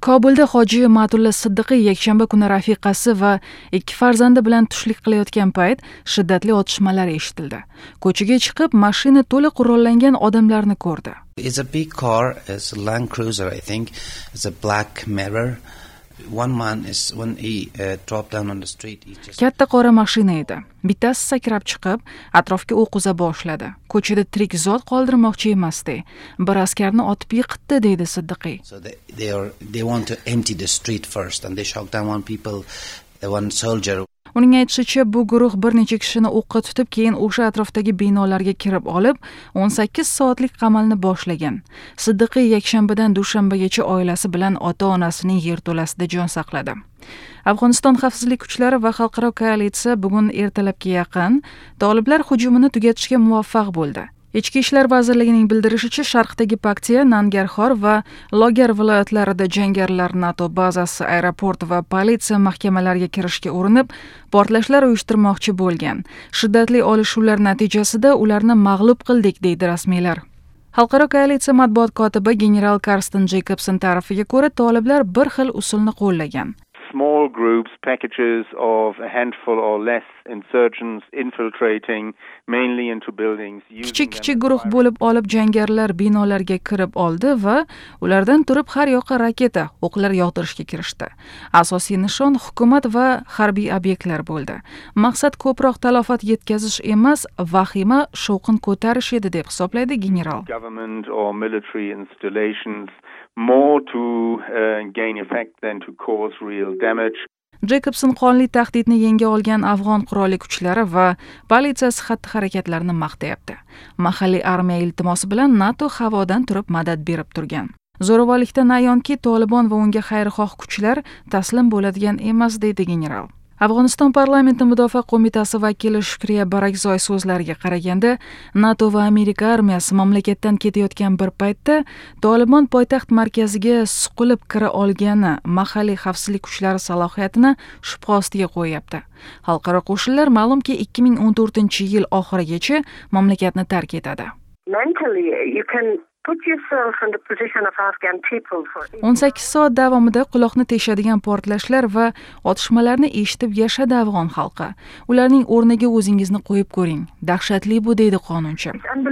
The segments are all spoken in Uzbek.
Kobulda hoji Matulla Siddiqiy yakshanba kuni rafiqasi va 2 farzandi bilan tushlik qilayotgan payt shiddatli otishmalar eshitildi. Ko'chaga chiqib, mashina to'liq qurollangan odamlarni ko'rdi. It's a big car, it's a Land Cruiser, I think. It's a black mirror. One man is when he dropped down on the street. Katta qora mashina edi. Bittasi sakrab chiqib, atrofga o'q uza boshladi. Ko'chada tirik zot qoldirmoqchi emasdi. Bir askarni otib yiqitdi, deydi Siddiqiy. So they want to empty the street first and they shot down one soldier. Uning aytishicha, bu guruh bir necha kishini o'qqa tutib, keyin o'sha atrofdagi binolarga kirib olib, 18 soatlik qamalni boshlagan. Siddiqiy yakshanbadan dushanbagacha oilasi bilan ota-onasining yerto'lasida jon saqladi. Afg'oniston xavfsizlik kuchlari va xalqaro koalitsiya bugun ertalabga yaqin toliblar hujumini tugatishga muvaffaq bo'ldi. Ichki ishlar vazirligining bildirishicha, sharqdagi Paktiya, Nangarxor va Logar viloyatlarida jangarilar NATO bazasi, aeroport va politsiya mahkamalariga kirishga urinib, portlashlar uyushtirmoqchi bo'lgan. Shiddatli olishuvlar natijasida ularni mag'lub qildik, deydi rasmiylar. Xalqaro koalitsiya matbuot kotibi general Karsten Jacobson ta'rifiga ko'ra, toliblar bir xil usulni qo'llagan. Small groups, packages of a handful or less insurgents infiltrating mainly into buildings. Kichik guruh bo'lib olib jangarilar binolarga kirib oldi va ulardan turib har yoqqa raketa, o'qlar yog'dirishga kirishdi. Asosiy nishon hukumat va harbiy obyektlar bo'ldi. Maqsad ko'proq talofat yetkazish emas, vahima shovqin ko'tarish edi, deb hisoblaydi general. Government or military installations more to gain effect than to cause real damage. Jacobson qonli tahdidni yenga olgan afg'on qurolli kuchlari va politsiyasi xatti-harakatlarini maqtayapti. Mahalliy armiya iltimosi bilan NATO havodan turib madad berib turgan. Zo'ravonlikdan ayonki, Tolibon va unga xayrixoh kuchlar taslim bo'ladigan emas, deydi general. Afg'oniston parlamenti mudofaa qo'mitasi vakili Shukriya Barakzoy so'zlariga qaraganda, NATO va Amerika armiyasi mamlakatdan ketayotgan bir paytda Tolibon poytaxt markaziga suqilib kira olgani mahalliy xavfsizlik kuchlari salohiyatini shubha ostiga qo'yapti. Xalqaro qo'shinlar ma'lumki 2014-yil oxirigacha mamlakatni tark etadi. 18 soat davomida quloqni teshadigan portlashlar va otishmalarni eshitib yashadi afg'on xalqi. Ularning o'rniga o'zingizni qo'yib ko'ring. Dahshatli bu, deydi qonunchi.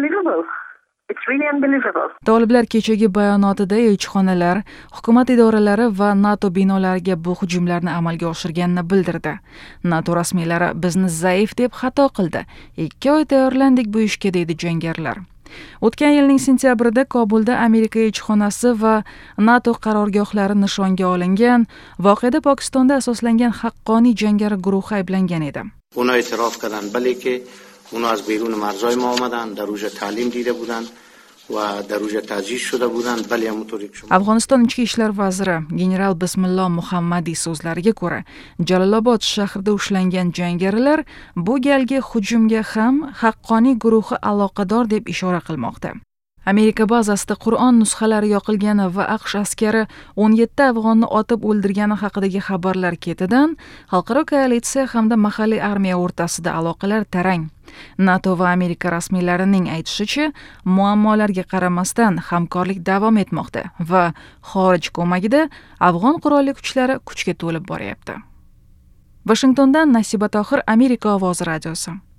Toliblar kechagi bayonotida elchixonalar, hukumat idoralari va NATO binolariga bu hujumlarni amalga oshirganini bildirdi. NATO rasmiylari bizni zaif deb xato qildi. 2 oy tayyorlandik bu ishga, deydi jangarilar. O'tgan yilning sentyabrida Kobulda Amerika elchixonasi va NATO qarorgohlari nishonga olingan. Voqeada Pokistonda asoslangan haqqoniy jangari guruhi ayblangan edi. Uno e'tirof kardand bale ke uno az berun marzoy ma omadan, dar ro'ja ta'lim dida budan va dar ro'ja ta'ziz shuda budan, bale hamuturi shuma. Afg'oniston ichki ishlar vaziri general Bismilloh Muhammadiy so'zlariga ko'ra, Jalolobod shahrida ushlangan jangarilar bu galgi hujumga ham haqqoniy guruhi aloqador deb ishora qilmoqda. Amerika bazasida Qur'on nusxalari yoqilgani va AQSh askari 17 afg'onni otib o'ldirgani haqidagi xabarlar ketidan xalqaro koalitsiya hamda mahalliy armiya o'rtasida aloqalar tarang. NATO va Amerika rasmiylarining aytishicha, muammolarga qaramasdan hamkorlik davom etmoqda va xorij ko'magida afg'on qurolli kuchlari kuchga to'lib boryapti. Washingtondan Nasiba Tohir, Amerika ovozi radiosi.